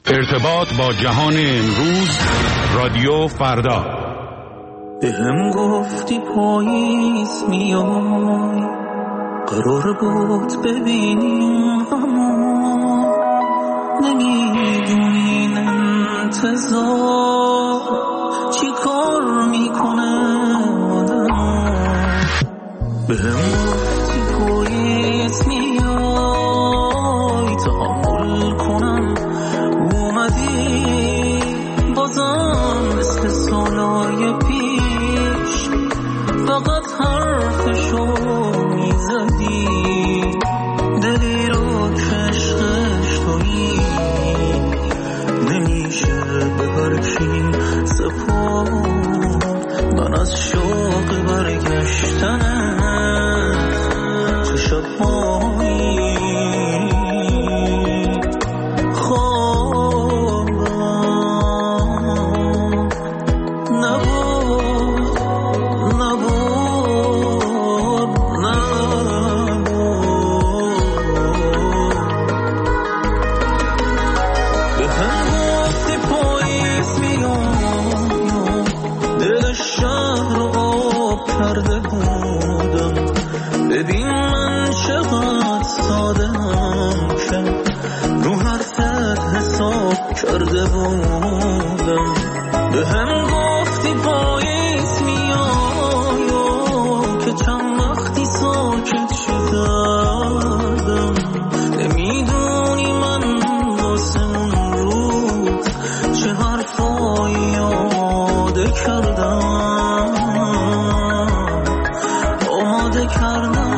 ارتباط با جهان امروز، رادیو فردا. بهم گفتی پاییز میای، قرار بود ببینیم اما نمیدونی این انتظار چی کار میکنه آدم. بهم گفتی پاییز میای، تحمل کنم اومدی بازم مثل سالای پیش، فقط حرفشو میزدی، دلی رو که عشقش تویی نمیشه به هر کی سپرد. من از شوق برگشتنت چه شب‌هایی کرده بودم. به هم گفتی پاییز میای که چند وقتی ساکت شدم. نمیدونی من واسه اون روز چه حرفایی آماده کردم، آماده کردم.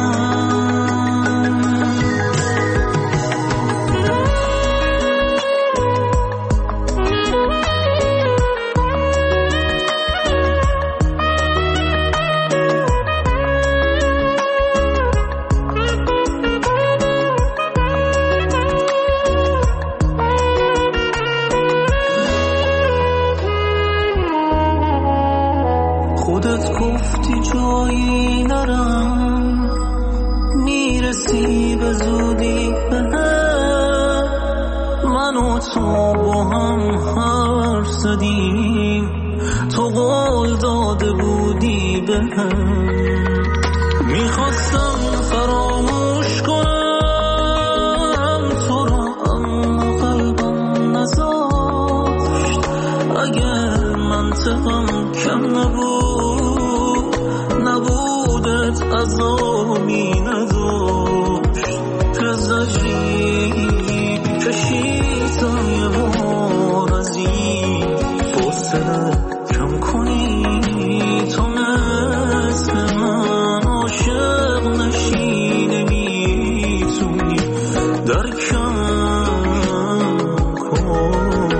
خودت گفتی جایی نرم، میرسی به زودی به هم. من و تو با هم حرف زدیم، تو قول داده بودی به هم. میخواستم فراموش کنم تو را، اما قلبم نذاشت. اگر منطقم کم نبودت عذابی نداشت. که زجری کشیدم یه بار از این فاصله کم کنی، تو مثل من عاشق نشی، نمیتونی درکم کنی.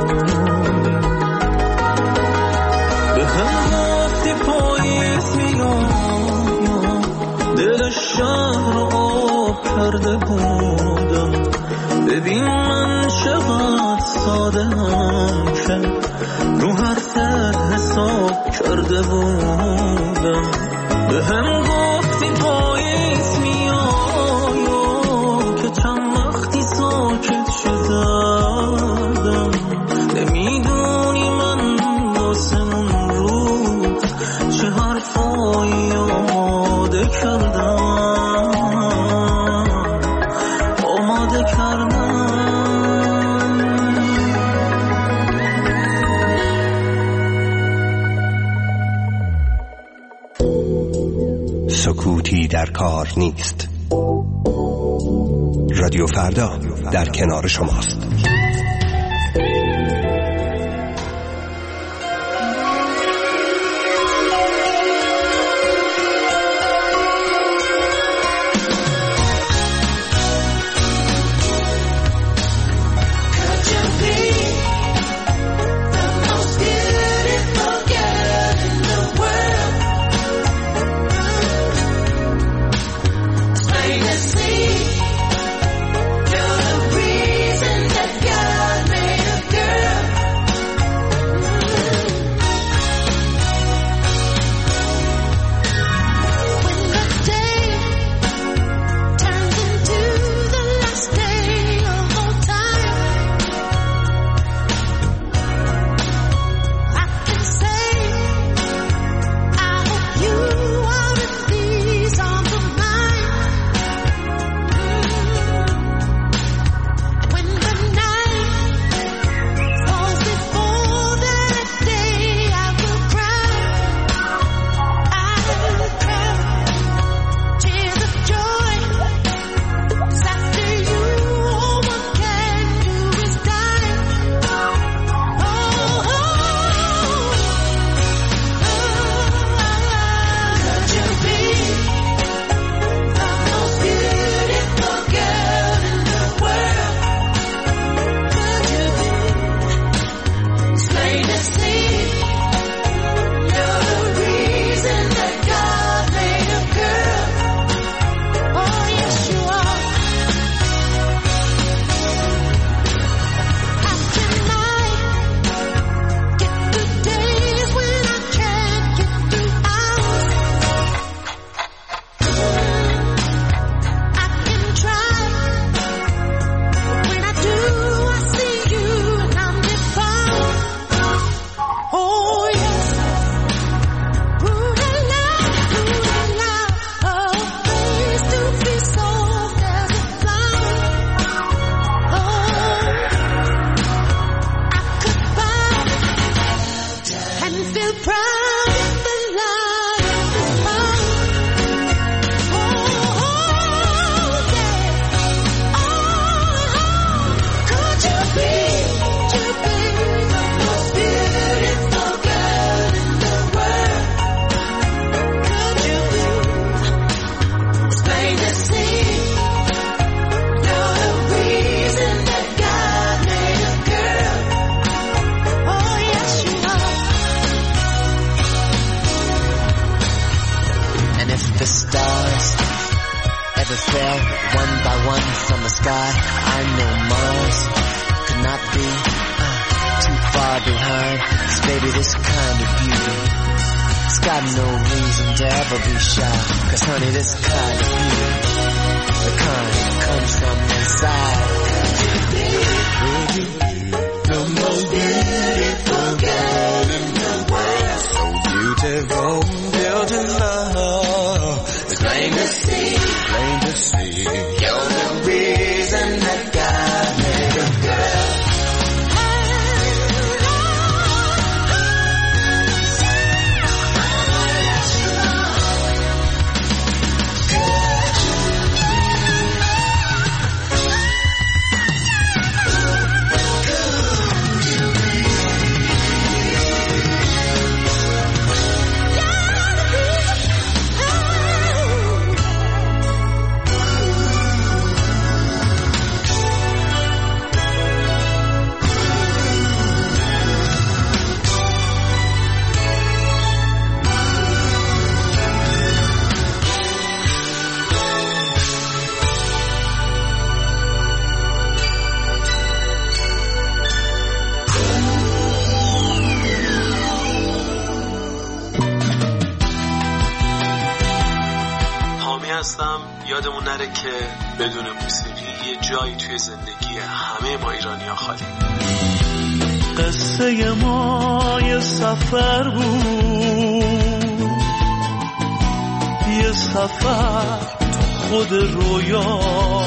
به هم گفتی پاییز میای، دل شهر رو آب کرده بودم. ببین من چقدر ساده هم که رو حرفت حساب کرده بودم. به هم گفتی پاییز میای که چند وقتی ساکت شدم. نمیدونی من واسه اون روز چه حرفایی آماده کردم، آماده کردم. سکوتی در کار نیست. رادیو فردا در کنار شماست. You're the reason that got God, I know Mars could not be too far behind. 'Cause baby, this kind of beauty, it's got no reason to ever be shy. 'Cause honey, this kind of beauty, the kind that comes from inside. Baby, the most beautiful girl in the world. So beautiful, beautiful. It's plain to see, plain to see. You're the reason that God made a girl. یادمون نره که بدون موسیقی یه جایی توی زندگی همه ما ایرانی‌ها خالی. قصه ما یه سفر بود، یه سفر خود رویا.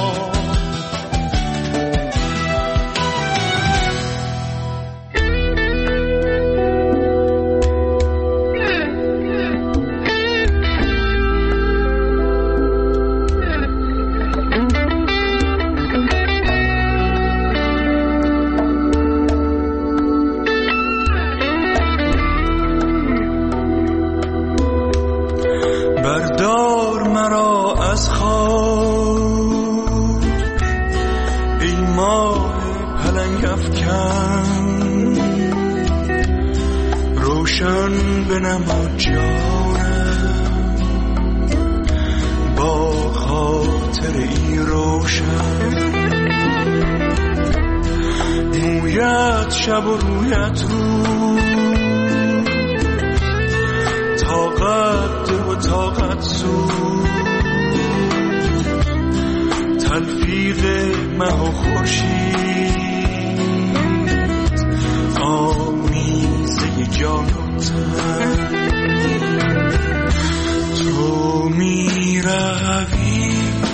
بردار مرا از خاک ای ماه پلنگ افکن، روشن بنما جانم با خاطر ای روشن. مویت شب و رویت روز، طاقت و طاقت زود، تلفیق مه و خورشید، آمیزه جان و تن. تو می روی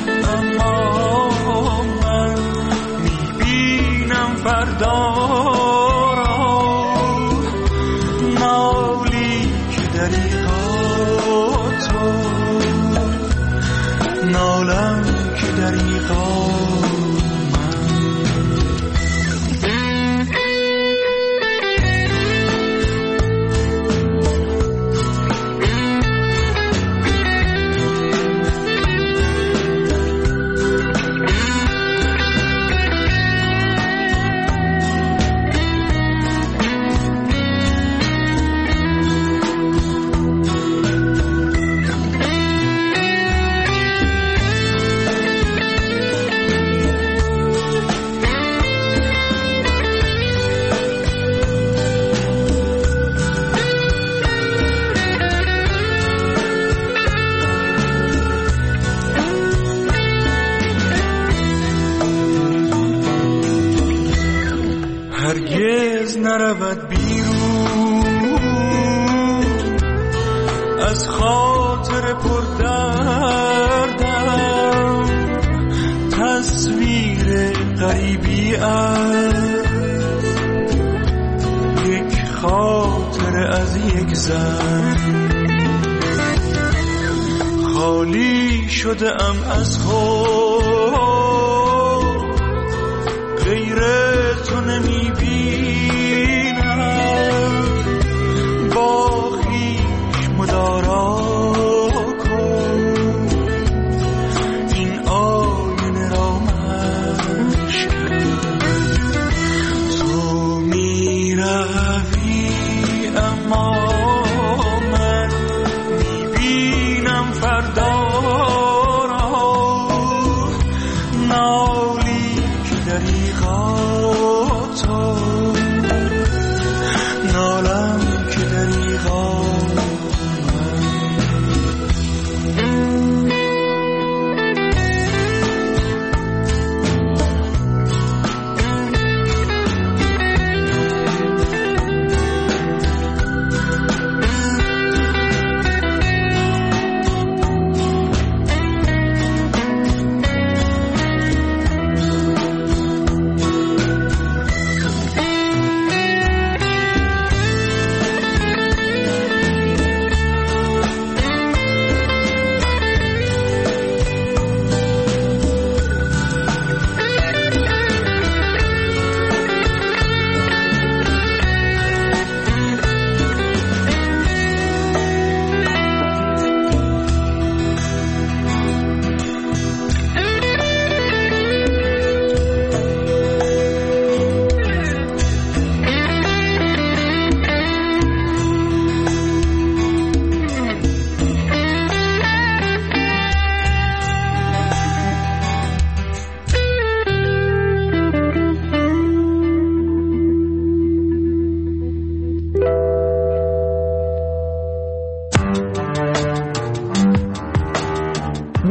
اما من می بینم فردا را، نالی که دریغا تو، نالم که دریغا هرگز نرود بیرون از خاطر پردردم، تصویر غریبی از یک خاطر از یک زن. خالی شده ام از خود، غیر تو نمی بینم، با خویش مدارا کن این آینه را مشکن. تو می روی اما من می بینم فردا را، نالی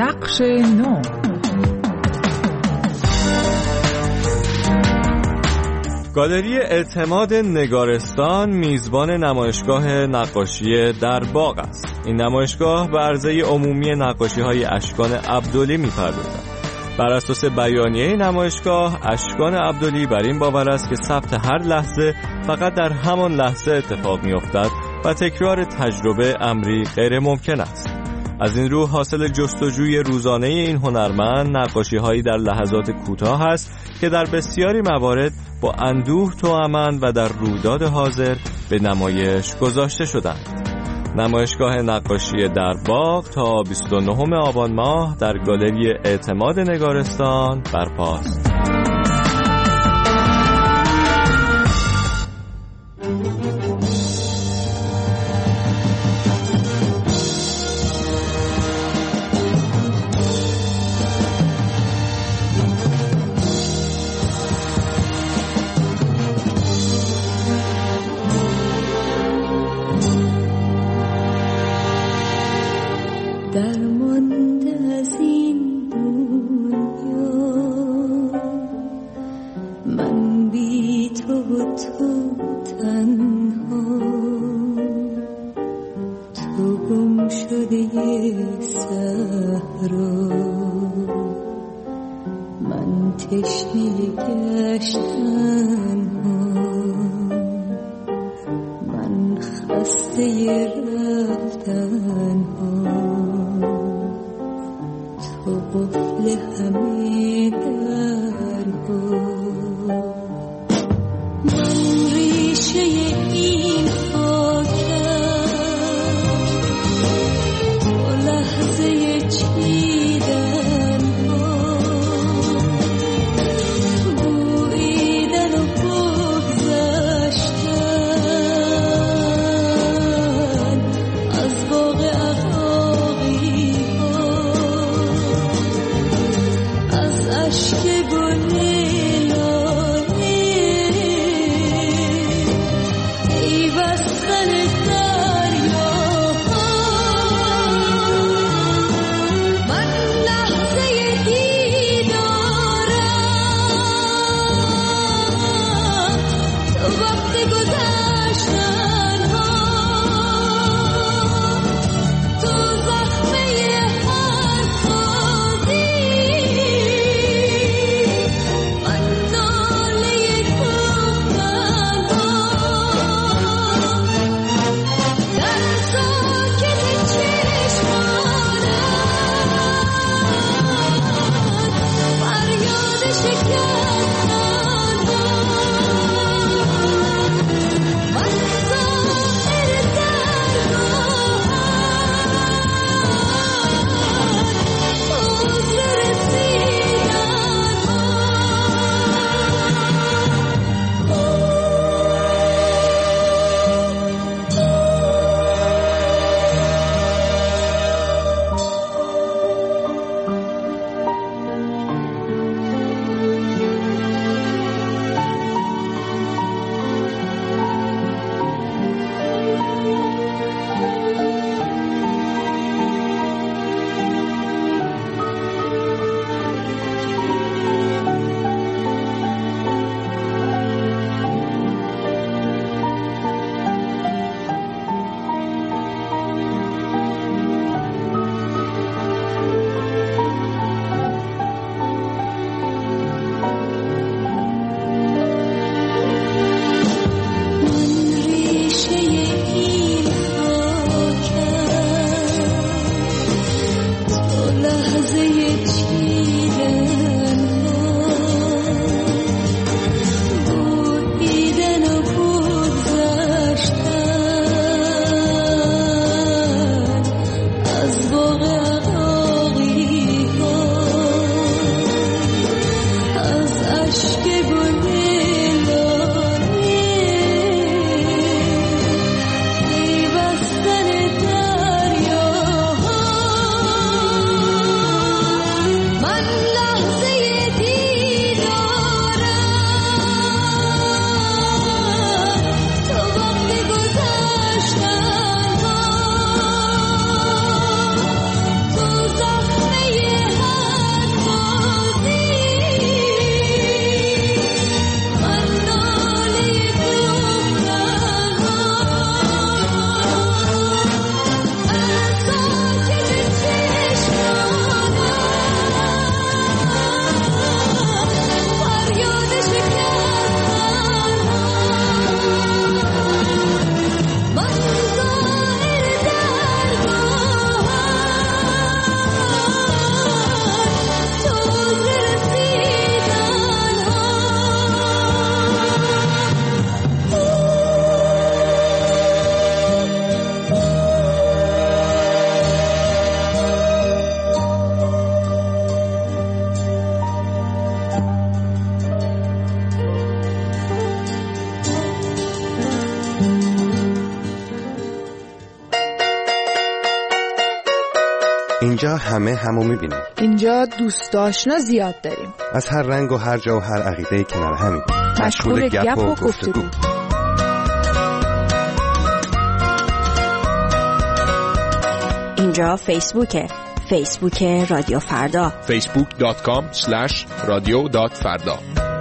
نقش نو. گالری اعتماد نگارستان میزبان نمایشگاه نقاشی در باغ است. این نمایشگاه به عرضه عمومی نقاشی‌های اشکان عبدلی می‌پردازد. بر اساس بیانیه نمایشگاه، اشکان عبدلی بر این باور است که ثبت هر لحظه فقط در همان لحظه اتفاق می‌افتد و تکرار تجربه امری غیر ممکن است. از این رو حاصل جستجوی روزانه این هنرمند نقاشی‌هایی در لحظات کوتاه است که در بسیاری موارد با اندوه توأمند و در رویداد حاضر به نمایش گذاشته شدند. نمایشگاه نقاشی در باغ تا 29 آبان ماه در گالری اعتماد نگارستان برپاست. درمانده از این دنیا من بی تو و تو تنها، تو گم شده صحرا، من تشنه گشتن ها، من خسته رفتن ها، تو قفل همه درها، من ریشه این خاکم، تو لحظه چیدن ها، بویدن و بگذشتن از باغ عقاقی ها، از اشک گل لاله ای بستن دریاها، من لحظه دیدارم، تو وقت گذشتن ها، تو زخمه هر سازی، من ناله گفتن ها، در ساکت چشمانم فریاد شکستن ها، من اینجا همه همو میبینیم. اینجا دوست آشنا زیاد داریم. از هر رنگ و هر جا و هر عقیده کنار همین. مشغول گپ و گفتگو. اینجا فیسبوکه. فیسبوک رادیو فردا. facebook.com/radio.farda.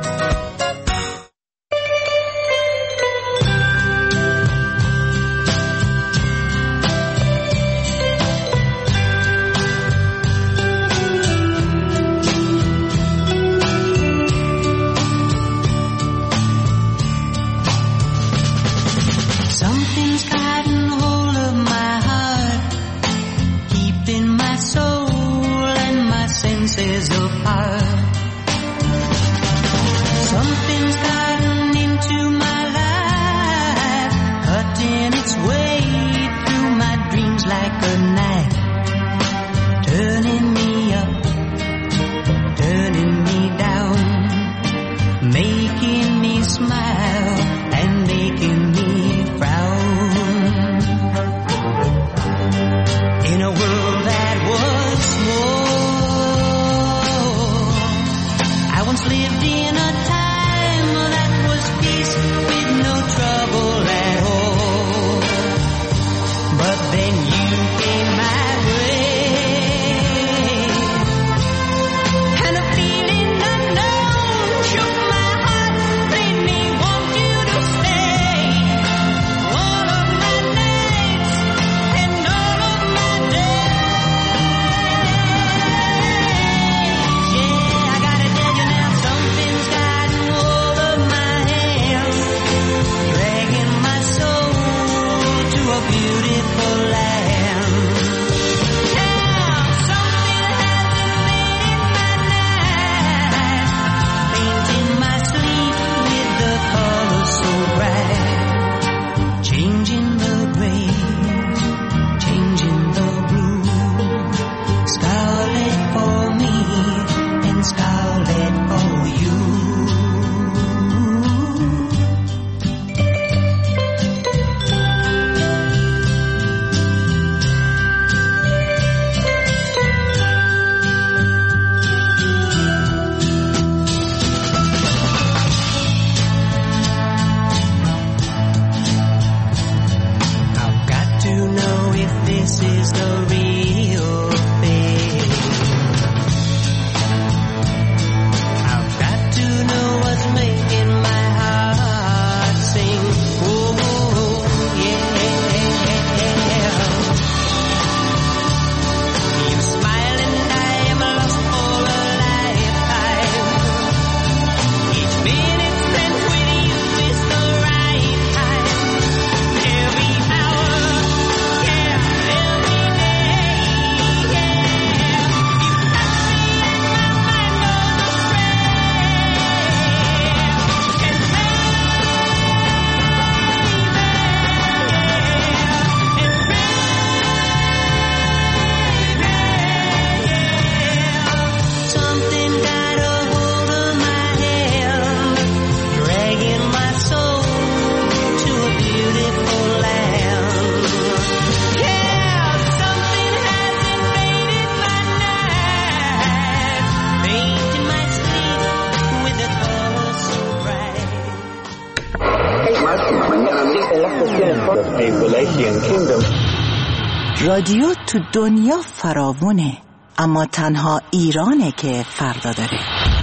رادیو تو دنیا فراوونه، اما تنها ایرانه که فردا داره.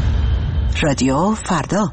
رادیو فردا.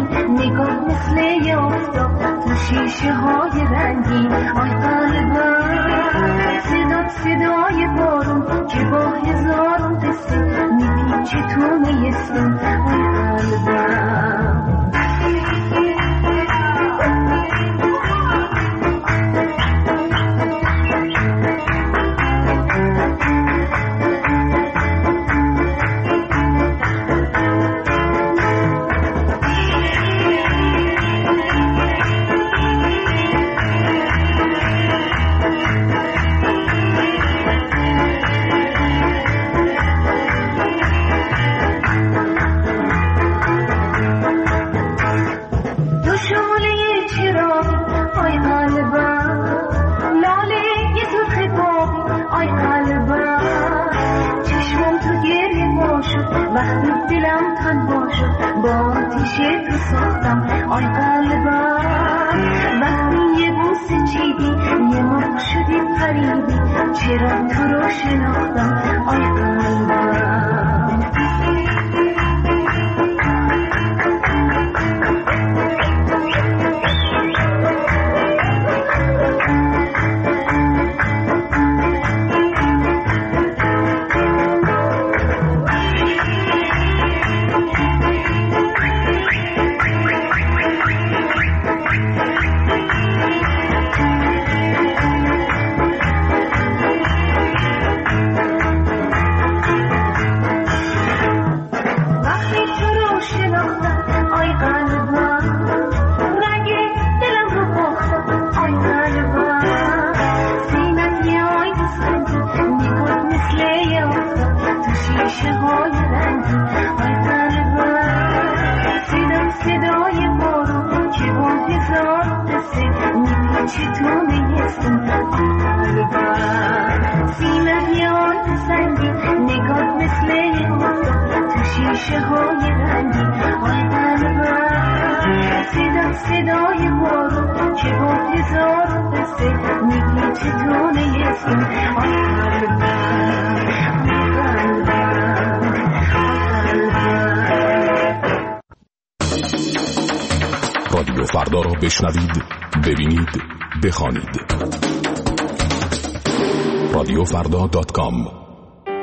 نگاه مثل یه آفتاب تو شیشه های رنگین. آی قلبم صدات صدای بارون که با هزاران قصه میپیچه تو نیستم. آی قلبم وقتی دلم تنها شد با آتیش تو ساختم. آی قلبم وقتی یه بوسه چیدی یه مرغ شدی پریدی چرا تو رو شناختم. آی قلبم صدای بارون که با هزار قصه میپیچه تو نیستم. آی رادیو فردا را بشنوید، ببینید، بخوانید. رادیوفردا.com.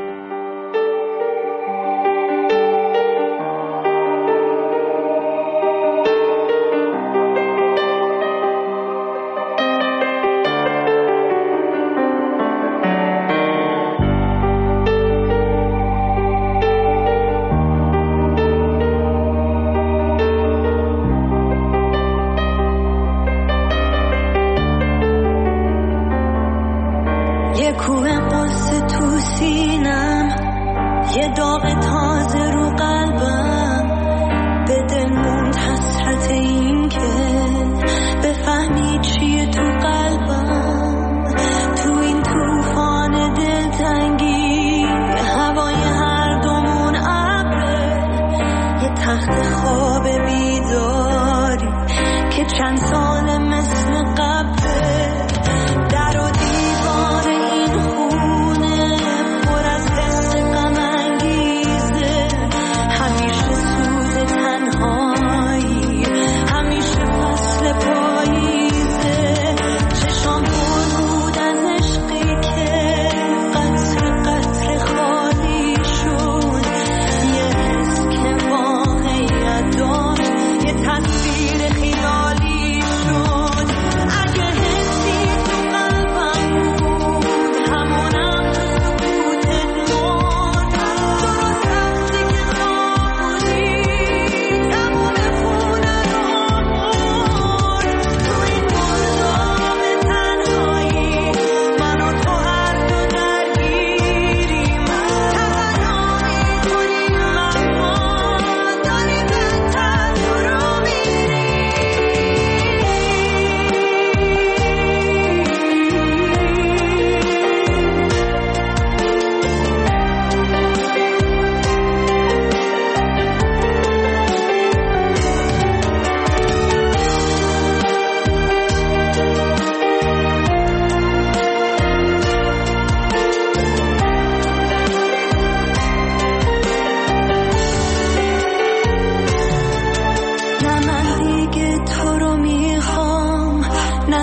یه کوه قصه تو سینم، یه داغ تازه رو قلبم، به دل موند حسرت این که بفهمی چیه تو قلبم. تو این طوفان دلتنگی هوای هر دومون ابره، یه تخت خواب بیداری که چند سال مثل قبله. در و دیوار این خونه پر از حس غم انگیزه، همیشه سوز تنهایی، همیشه فصل پاییزه. چشام پر بود از عشقی که قطر قطر خالی شد، یه حس که واقعیت داشت، یه تصویر خیالی شد. اگه حسی تو قلبم بود همونم تو سکوتت مرد، درست وقتی که خوابونی تموم خونه رو مرد. تو این مرداب تنهایی من و تو هر دو درگیریم، تنها میدونیم اما داریم بهتر رو میریم.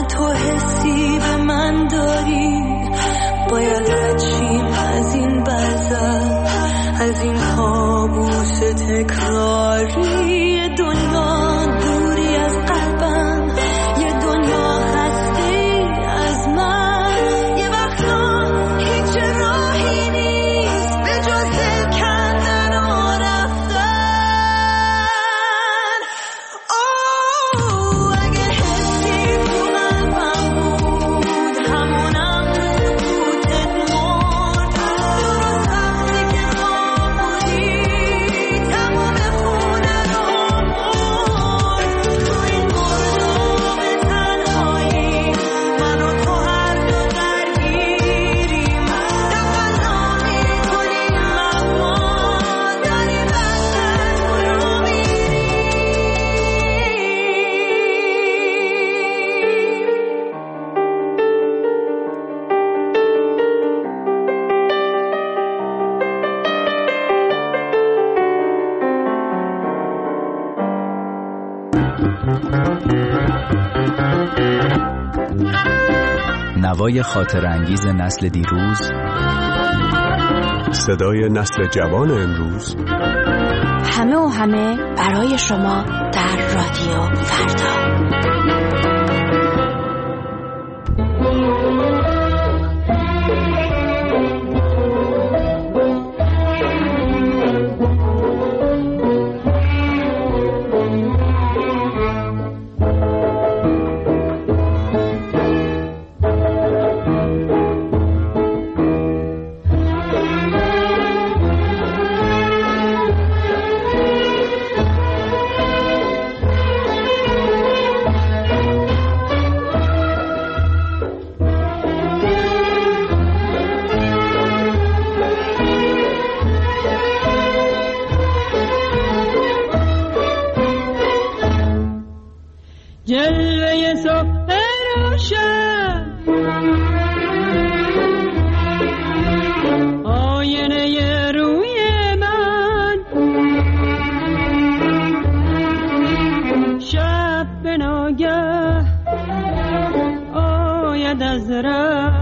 تو حسی به من داری، باید رد از این بزر، از این کابوس تکراری. دنیا دوری از قلبم، یه دنیا هستی از من. یه وقتا هیچ راهی نیست به جز دل کندن و رفتن. اگه حسی تو قلبم بود، همونم تو سکوتت مرد. درست وقتی که ما بودی، تمام خونه رو مرد. تو این مردم تنهایی، من و تو هر دو درگیریم. تقلا میکنیم اما داریم بدتر جلو نوای خاطر انگیز نسل دیروز، صدای نسل جوان امروز، همه و همه برای شما در رادیو فردا. جلوه صبح روشن، آینه روی من، شب به ناگه آید از ره،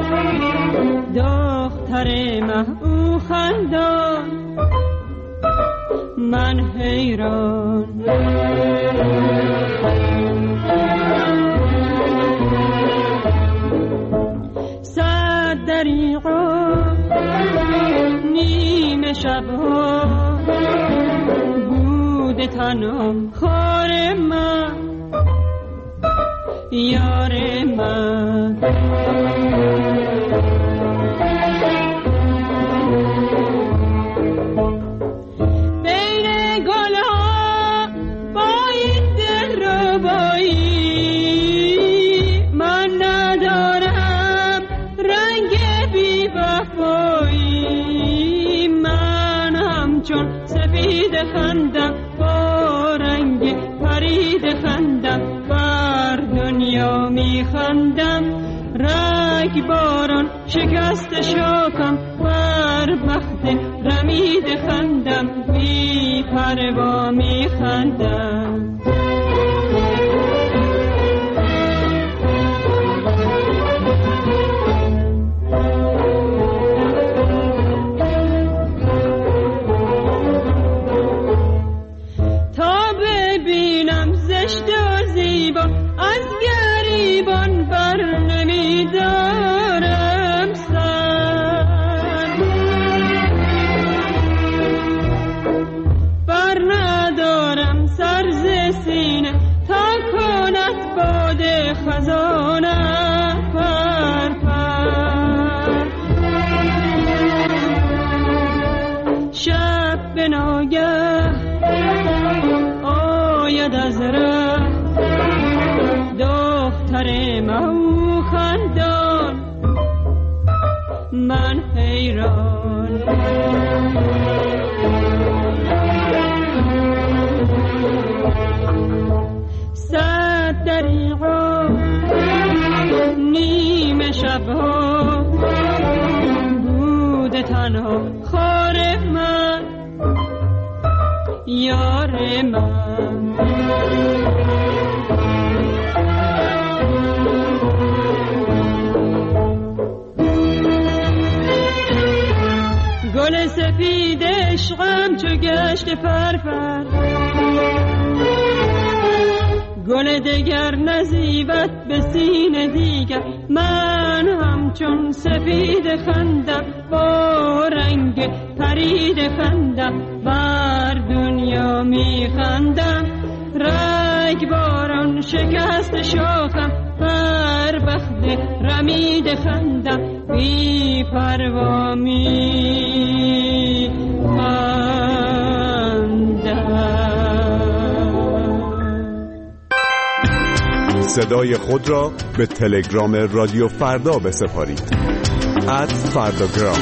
دختر مه او خندان، من حیران. صد دریغا نیمه شبها بود تنها خار من، یار من. خندم با رنگ پرید، خندم بر دنیا می خندم. رگ باران شکست شاکم بر بخت رمید، خندم بی پروا می خندم. از گریبان بر نمیدارم سر، بر ندارم سر ز سینه تا کند باد خزانه پر پر. شب به ناگه آید از ره، دختر مهو خندان، من حیران. صد دریغا نیمه شبها بود تنها خار من، یار من. گشت پرپر، گل دگر نزیبت به سینه دیگر، من همچون سفید خندم با رنگ پرید خندم، بر دنیا می خندم، رگ باران شکست شاخم، بر بخت رمید خندم، بی پروا می خندم. صدای خود را به تلگرام رادیو فردا بسپارید. @فرداگرام.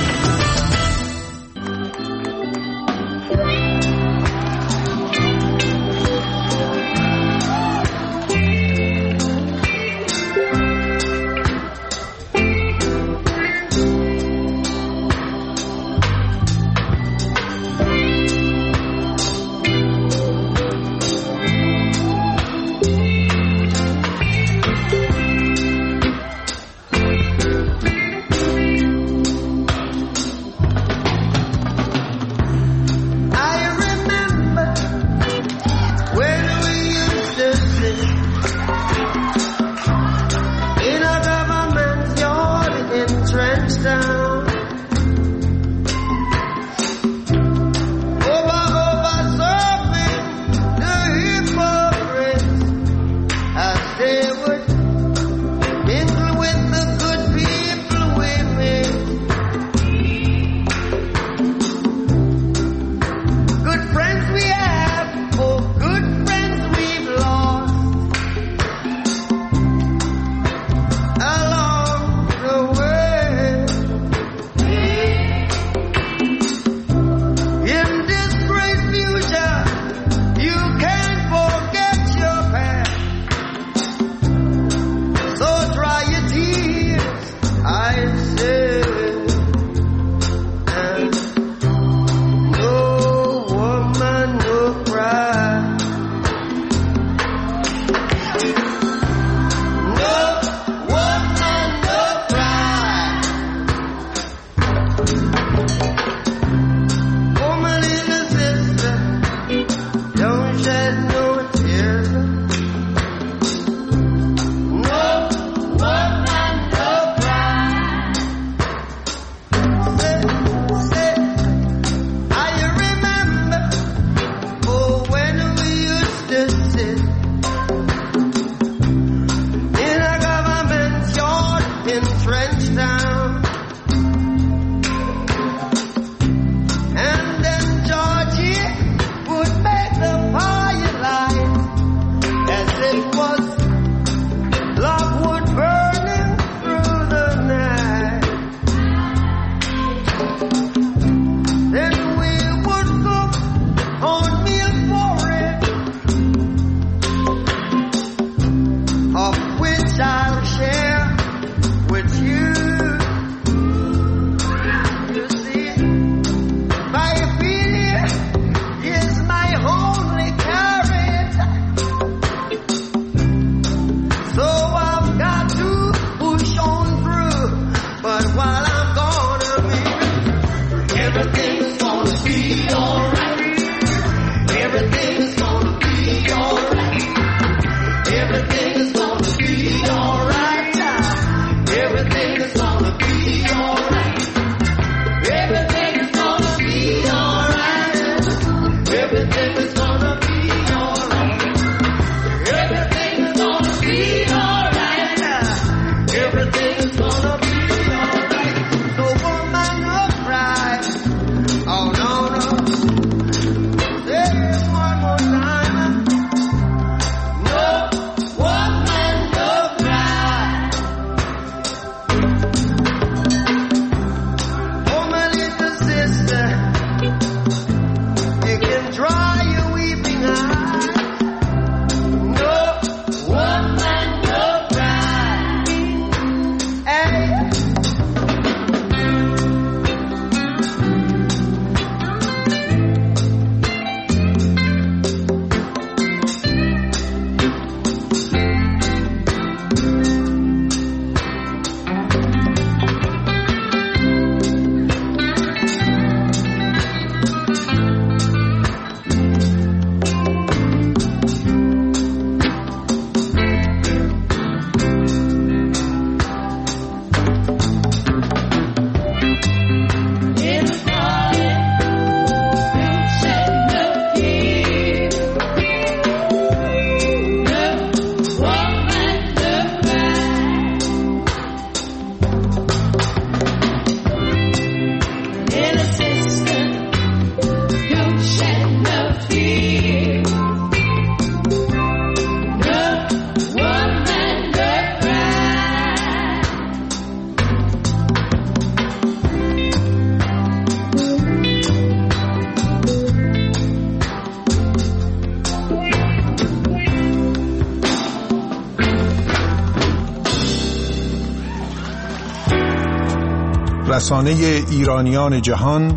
رسانه ایرانیان جهان،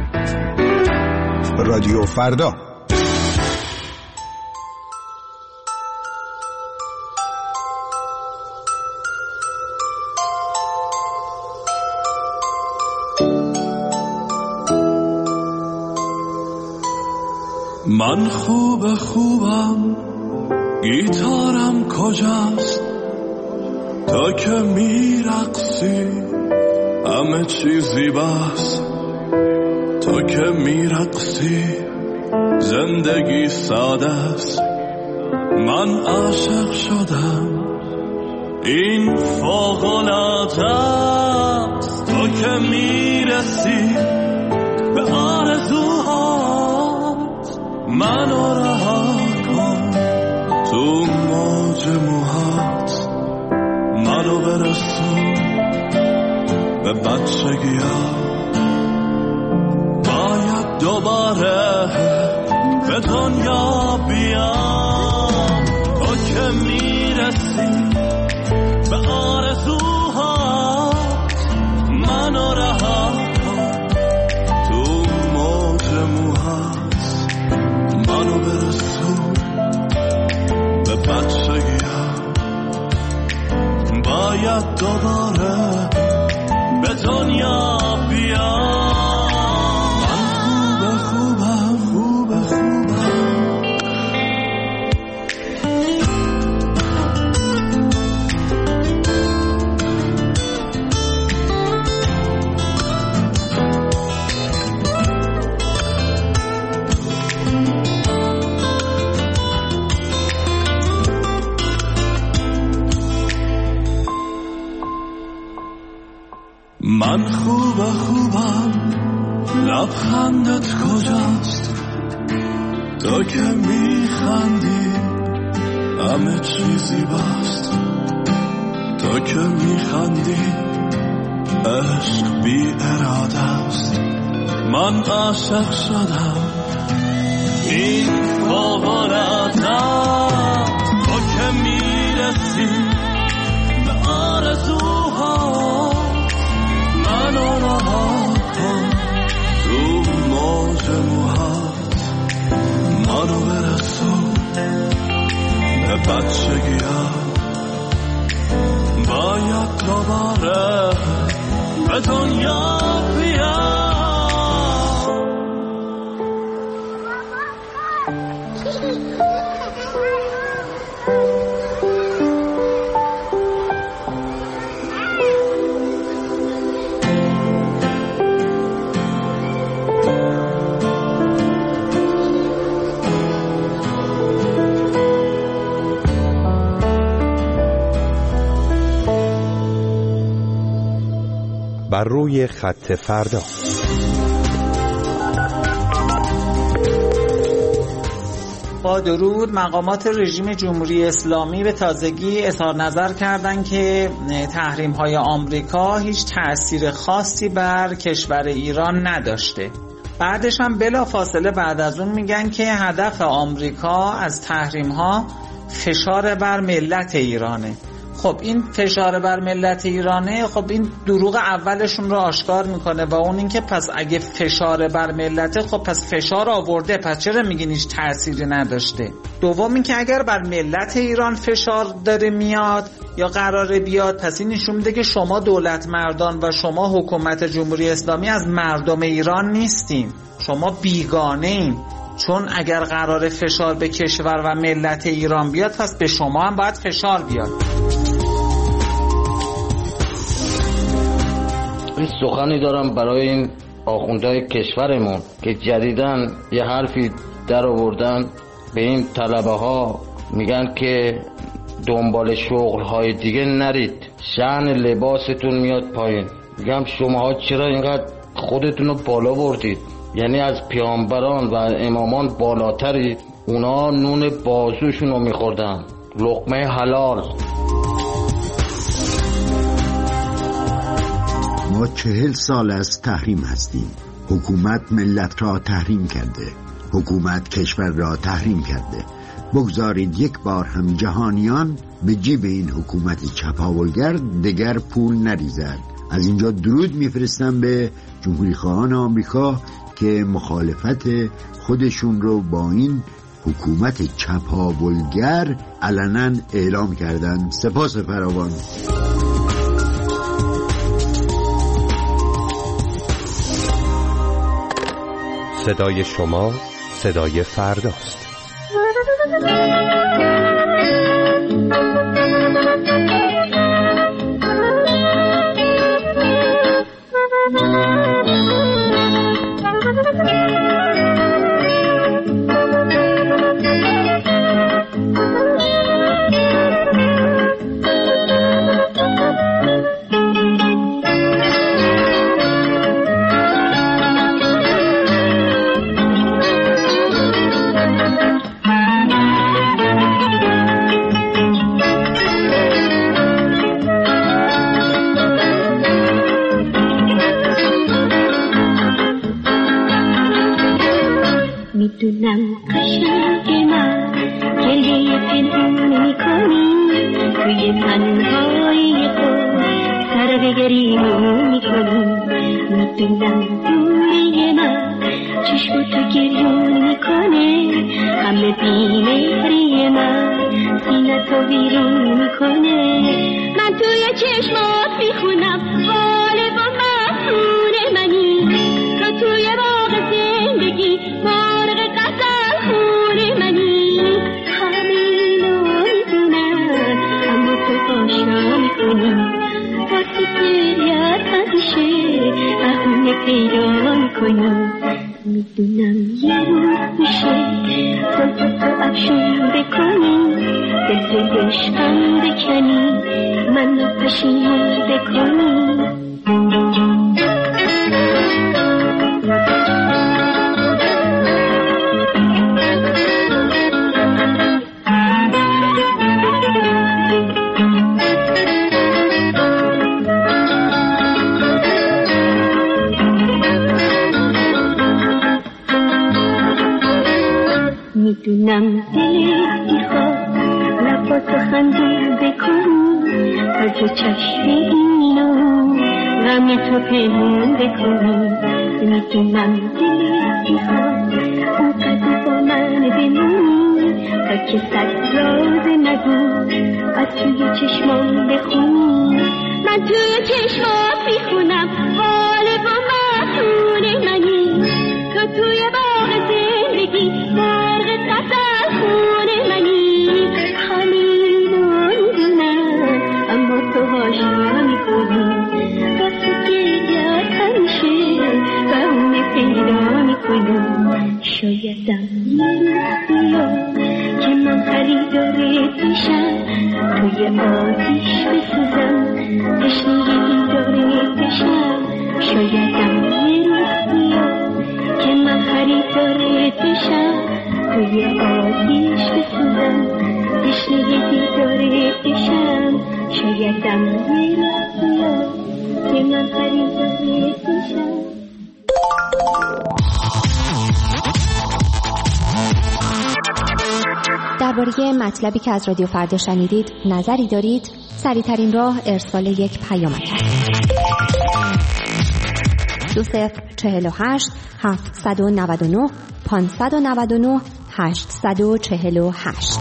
رادیو فردا. من خوبم، گیتارم کجاست؟ تا که میرقصی همه چیزی بس. تا که میرقصی زندگی ساده است. من عاشق شدم، این فوق‌العاده است. تا که میرسی به آرزوهات منو رها کن. تو موج موهات منو برسون به بچگی‌ها. باید دوباره به دنیا بیام. تو که میرسی به آرزوهات منو رها کن. تو موج موهات منو برسون به بچگی‌ها. باید دوباره به دنیا بیام. من خوبم. من خوبم، لبخندت کجاست؟ تا که میخندی همه چیزی بست. تا که میخندی عشق بی اراده است. من عاشق شدم، این فوق‌العاده است. تا که میرسی به آرزوها منو رها کن. تو موج موهات منو برسون به بچگی‌ها. باید دوباره به دنیا بیام. بر روی خط فردا. با درود، مقامات رژیم جمهوری اسلامی به تازگی اظهار نظر کردند که تحریم‌های آمریکا هیچ تأثیر خاصی بر کشور ایران نداشته. بعدش هم بلافاصله بعد از اون میگن که هدف آمریکا از تحریم‌ها فشار بر ملت ایرانه. خب این فشار بر ملت ایرانه، خب این دروغ اولشون رو آشکار میکنه و اون این که پس اگه فشار بر ملته، خب پس فشار آورده، پس چرا میگین هیچ تأثیری نداشته؟ دوم این که اگر بر ملت ایران فشار داره میاد یا قراره بیاد، پس این نشون میده که شما دولت مردان و شما حکومت جمهوری اسلامی از مردم ایران نیستین، شما بیگانه این. چون اگر قراره فشار به کشور و ملت ایران بیاد، پس به شما هم باید فشار بیاد. این سخنی دارم برای این آخوندهای کشورمون که جدیداً یه حرفی در آوردن به این طلبه ها، میگن که دنبال شغل های دیگه نرید، شأن لباستون میاد پایین. میگم شماها چرا اینقدر خودتون رو بالا بردید؟ یعنی از پیامبران و امامان بالاترید. اونا نون بازوشون رو میخوردن، لقمه حلال. ما 40 سال از تحریم هستیم. حکومت ملت را تحریم کرده، حکومت کشور را تحریم کرده. بگذارید یک بار هم جهانیان به جیب این حکومت چپاولگر دگر پول نریزد از اینجا درود میفرستم به جمهوری خواهان آمریکا که مخالفت خودشون رو با این حکومت چپاولگر علنا اعلام کردن. سپاس فراوان. صدای شما صدای فرداست. میدونم قشنگ من گلیه پنهون میکنی، توی تنهایی خود سر به گریمون میکنی. میدونم دوری من چشم تو گریون میکنه، همه بیمهری من سینه تو بیرون میکنه. من توی چشمات میخونم حال با مسئول منی، تو توی باغ زندگی مرغ قطر خون منی. همه اینو میدونم اما تو باشا میکنی، واسه گریت همیشه بهونه پیدا میکنی. میدونم یه روز میشه تو افشون بکنی، دل عشقم بکنی، منو پشیمون بکنی. میدونم دلت میخواد لباتو خنده بکنی، از چشم اینو غم تو پنهون بکنی. میدونم دلت میخواد اونقدر با من بمونی، تا که صد راز نگو از توی چشمان بخونی. من توی چشمات میخونم حال با مسئول منی، تو توی باغ زندگی مرغ قطر خون منی. همینو میدونم اما تو هاشا میکنی، واسه گریت همیشه بهونه پیدا میکنی. شایدم یه روز بیاد که من خریدار پیشم، توی آتیش بسوزم تشنه دیدار بشم. شایدم یه روز بیاد که من خریدار پیشم، توی آتیش بسوزم تشنه دیدار بشم. شایدم یه روز بیاد که من خریدار پیشم. درباره مطلبی که از رادیو فردا شنیدید نظری دارید؟ سریع‌ترین راه ارسال یک پیامک است. 2048 799 599 848.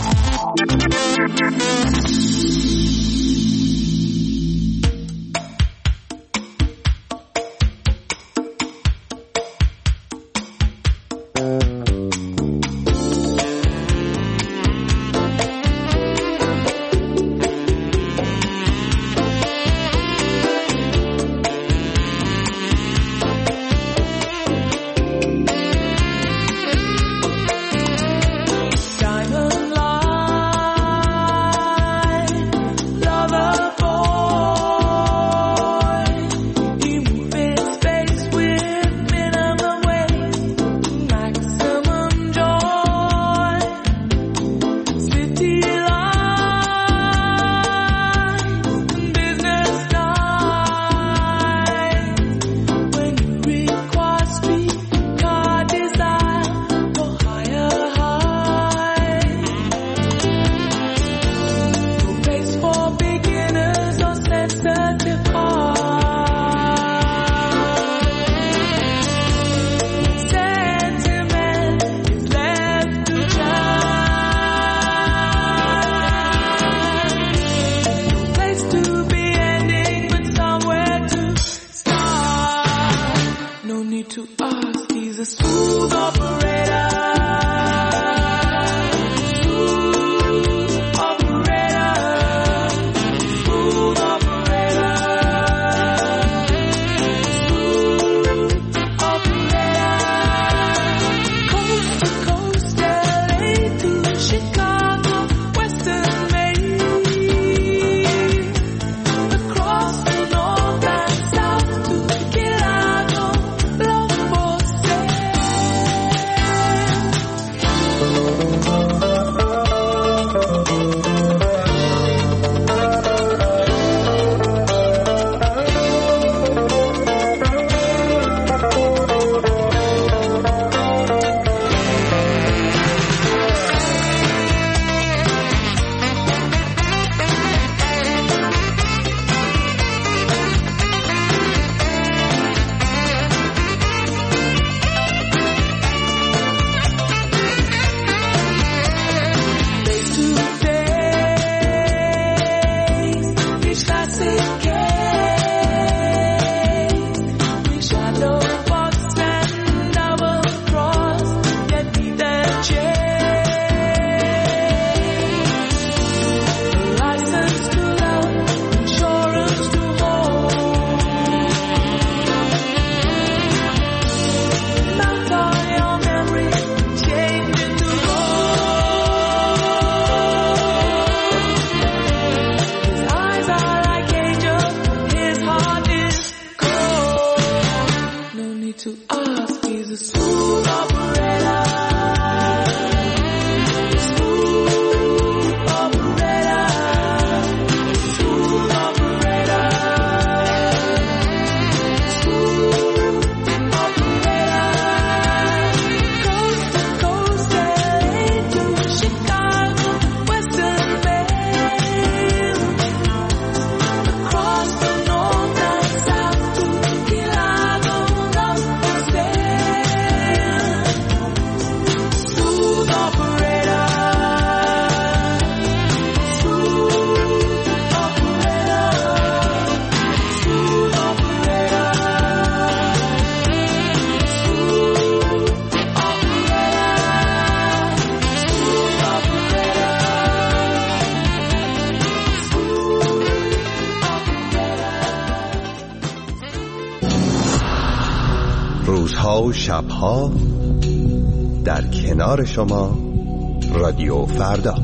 روزها و شبها در کنار شما رادیو فردا.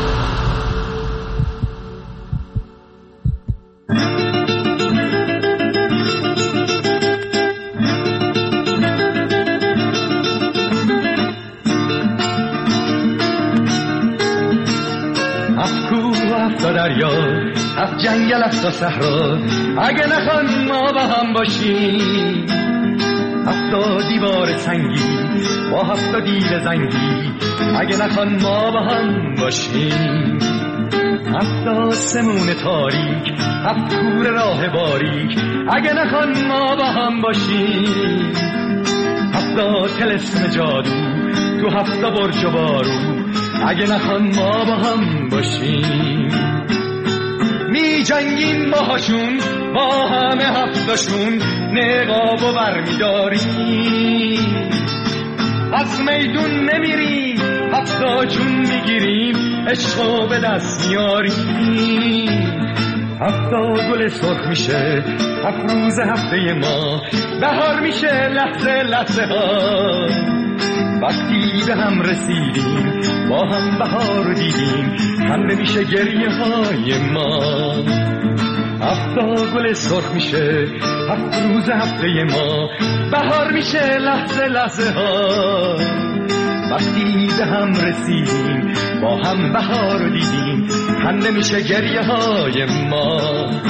دریا هفت جنگل هفت تا صحرا، اگه نخوان ما با هم باشیم. هفت دیوار سنگی با هفت دیو زنگی، اگه نخوان ما با هم باشیم. هفت سمون تاریک، هفت کور راه باریک، اگه نخوان ما با هم باشیم. هفت طلسم جادو تو هفت برج و بارو، اگه نخوان ما با هم باشیم. می جنگیم باهاشون با همه هفتاشون، نقاب و برمی داریم. از میدون نمیریم هفتا جون میگیریم، عشقو به دست میاریم. هفتا گل سرخ میشه هفت روز هفته ما، بهار میشه لحظه لحظه ها. وقتی به هم رسیدیم با هم بهار رو دیدیم، خنده میشه گریه های ما. هفتا گل سرخ میشه هفت روز هفته ما، بهار میشه لحظه لحظه ها. وقتی به هم رسیدیم با هم بهار رو دیدیم، خنده میشه گریه های ما.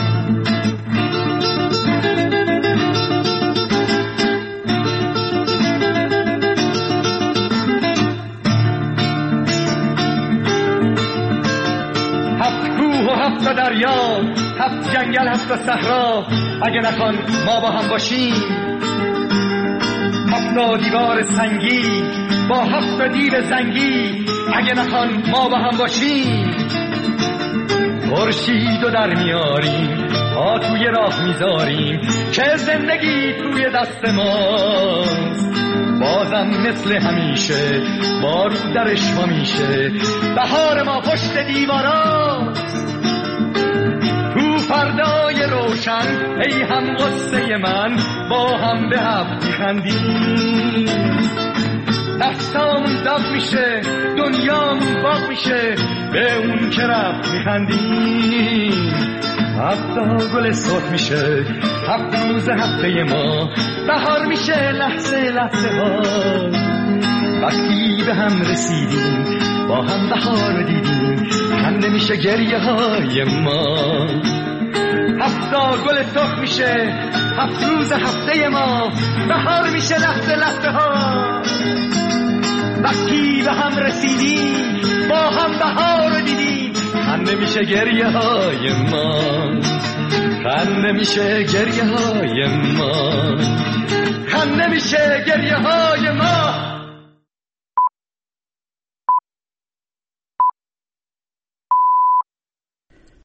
هفت دریا هفت جنگل هفت صحرا، اگه نخوان ما با هم باشیم. هفت دیوار سنگی با هفت دیو زنگی، اگه نخوان ما با هم باشیم. خورشید رو در میاریم ها توی راه میذاریم، که زندگی توی دست ماست. بازم مثل همیشه بارو درش ما میشه، بهار ما پشت دیواراست. تو فردای روشن ای هم قصه من، با هم به هم میخندیم. دستامون داغ میشه دنیامون باغ میشه، به اون که رفت میخندیم. هفتا گل سرخ میشه هفت روز هفته ما، بهار میشه لحظه لحظه ها. وقتی به هم رسیدیم با هم بهار دیدیم، خنده میشه گریه های ما. هفتا گل سرخ میشه هفت روز هفته ما، بهار میشه لحظه لحظه ها. وقتی به هم رسیدیم با هم بهار دیدیم، خنده میشه گریه های ما. خنده میشه گریه های ما. خنده میشه گریه های ما.